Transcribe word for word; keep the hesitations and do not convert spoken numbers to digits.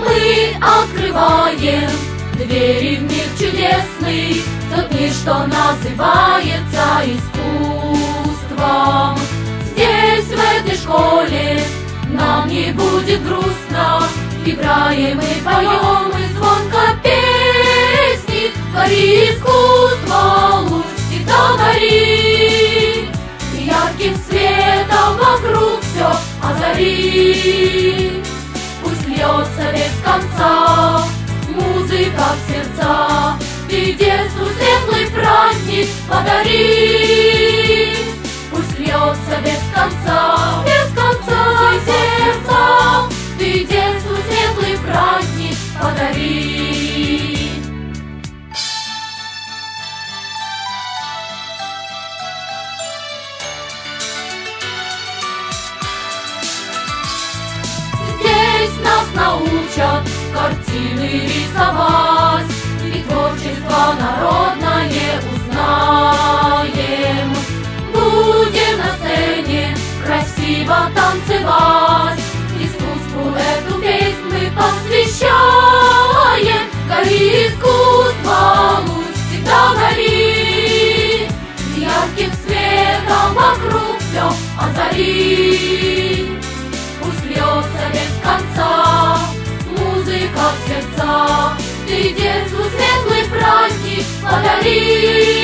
мы открываем двери в мир чудесный, тот мир, что называется искусством. Здесь, в этой школе, нам не будет грустно, играем и поем, и звонко песни. Гори искусство, луч всегда гори, ярким светом вокруг все озари. Пусть льется без конца музыка в сердца, ты детству светлый праздник подари. Пусть льется без конца, без конца сердца, ты детству светлый праздник подари. Здесь нас научат картины рисовать, и творчество народное узнаем. Будем на сцене красиво танцевать, искусству эту песнь мы посвящаем. Гори искусство, луч всегда гори, ярким светом вокруг все озари. Пусть льется без конца музыка в сердца, ты детству светлый праздник подари.